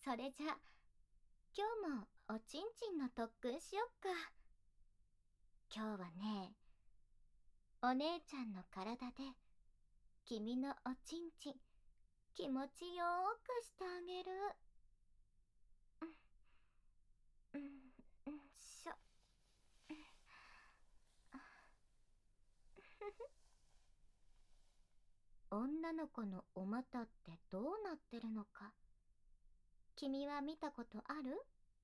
それじゃ、今日もおちんちんの特訓しよっか。今日はね、お姉ちゃんの体で、君のおちんちん、気持ちよーくしてあげる。うん、しょ。女の子のお股ってどうなってるのか、君は見たことある？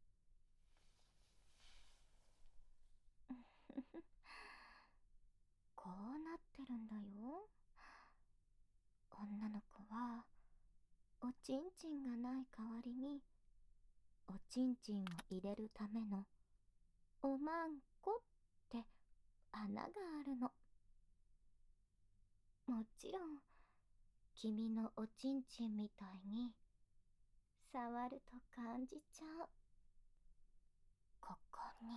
こうなってるんだよ。女の子は、おちんちんがない代わりに、おちんちんを入れるための、おまんこって穴があるの。もちろん、君のおちんちんみたいに、触ると感じちゃう。ここに、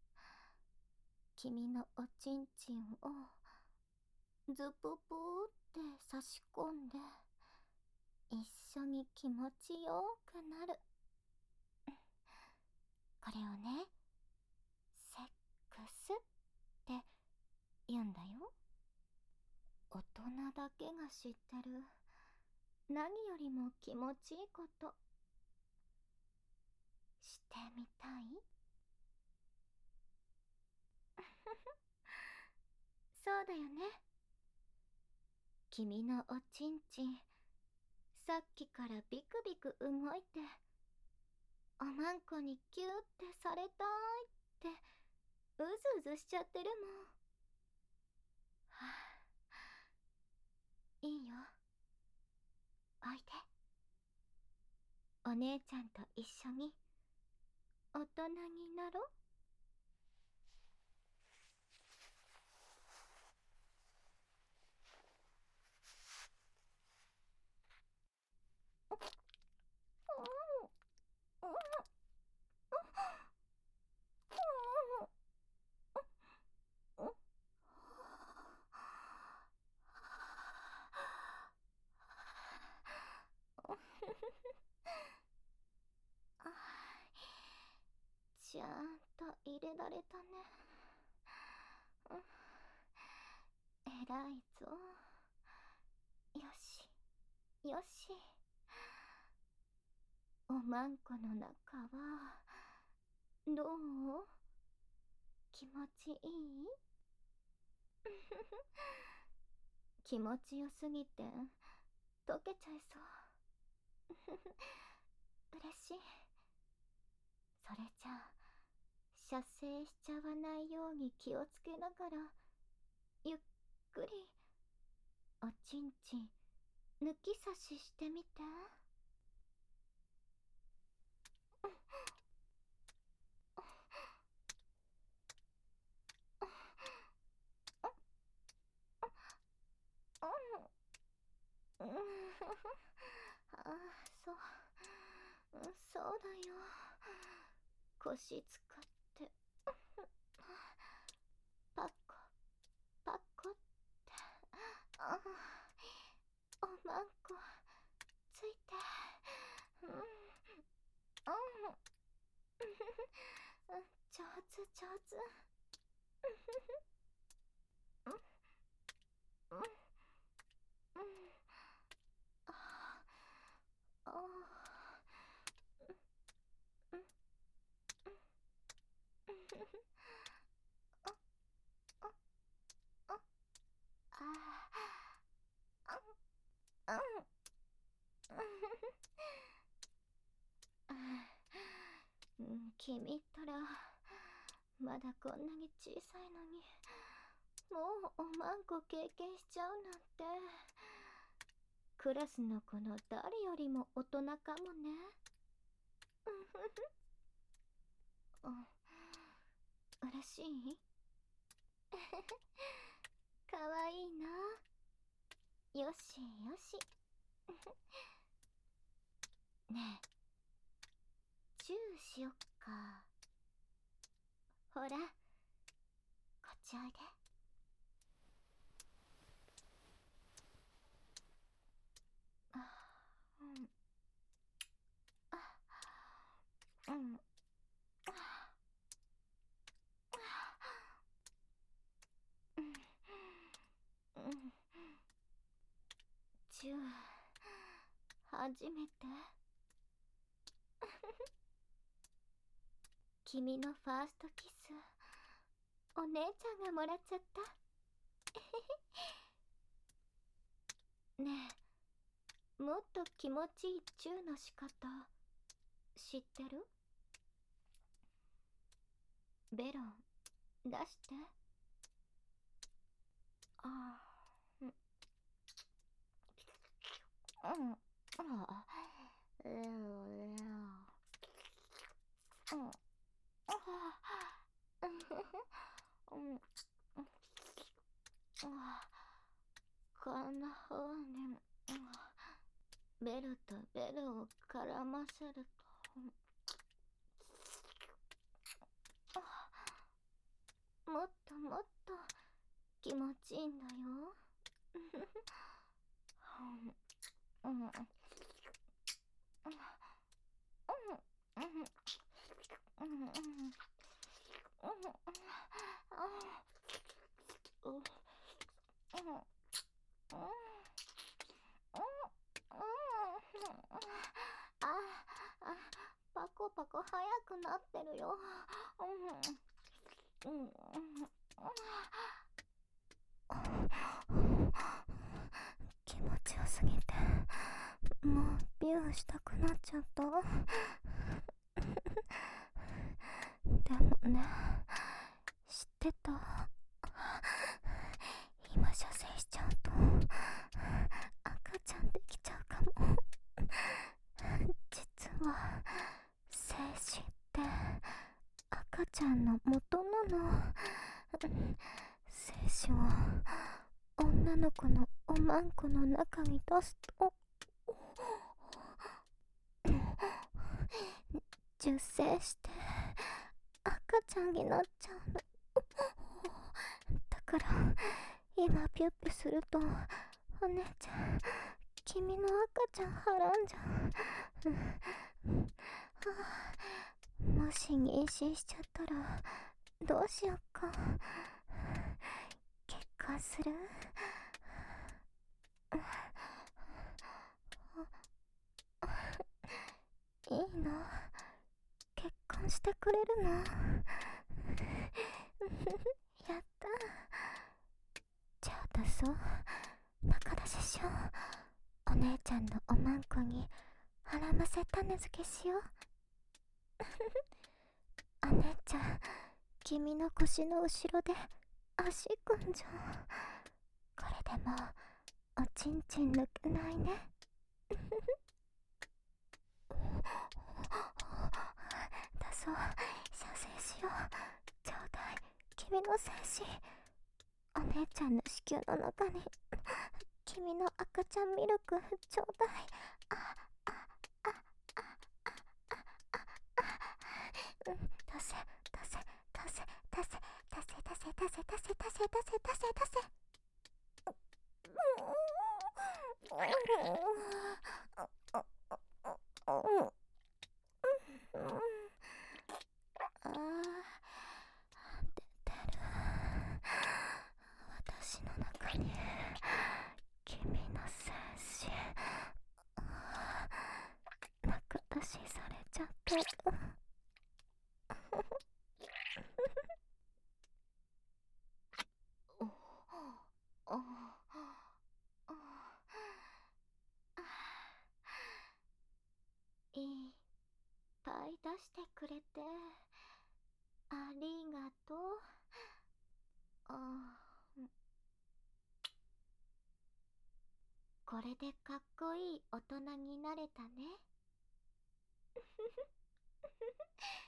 君のおちんちんを、ズププーって差し込んで、一緒に気持ちよくなる。これをね、セックスって言うんだよ。大人だけが知ってる、何よりも気持ちいいこと、してみたい？そうだよね。君のおちんちん、さっきからビクビク動いて、おまんこにキューってされたいって、うずうずしちゃってるもん。はあ、いいよ。おいで。お姉ちゃんと一緒に、大人になろう。ちゃんと入れられたね。えらいぞ。よし、よし。おまんこの中は、どう？気持ちいい？気持ちよすぎて、溶けちゃいそう。嬉しい。それじゃあ、射精しちゃわないように気をつけながら、ゆっくり、おちんちん、抜き差ししてみて。うん、ああ、そう、そうだよ。腰使って、パコ、パコって、ああ、おまんこ、ついて、うん、うん、上手上手。うん、うん、うん、ああ、うん、あ、うん、君ったら、まだこんなに小さいのに、もうおまんこ経験しちゃうなんて。クラスの子の誰よりも大人かもね。うん、嬉しい？かわいいな。よしよし。ねえ、チューしよっか。ほら、こっちおいで。あ、うん、あ、 初めて。君のファーストキス、お姉ちゃんがもらっちゃった。ねえ、もっと気持ちいいチューの仕方知ってる？ベロン出して。ああ、うん、うん、ああ、うん、うん、こんな風に、ベルとベルを絡ませると、もっともっと気持ちいいんだよ。うん、うん、うん、うん、パコパコ速くなってるよ。うん、うん、気持ちよすぎて、もうビューしたくなっちゃった。でもね、知ってた？今射精しちゃうと赤ちゃんできちゃうかも。実は精子って赤ちゃんの元なの。精子を女の子のおまんこの中に出すと受精して赤ちゃんになっちゃうの。だから今ピュッピュすると、お姉ちゃん君の赤ちゃんはらんじゃん。もし妊娠しちゃったらどうしよっか。結婚する？いいの？結婚してくれるの？やった。じゃあ出そう。仲出ししよう。お姉ちゃんのおまんこにはらませ種付けしよう。お姉ちゃん、君の腰の後ろで足組んじゃう。これでもおちんちん抜けないね。出そう。射精しよう。ちょうだい、君の精子。お姉ちゃんの子宮の中に君の赤ちゃんミルクちょうだい。出せ出せ出せ出せ出せ出せ出せ出せ出せ出せ出せ出せ。あー、出てる。私の中に君の精子中出しされちゃってる。いっぱい出してくれてありがとう。これでかっこいい大人になれたね。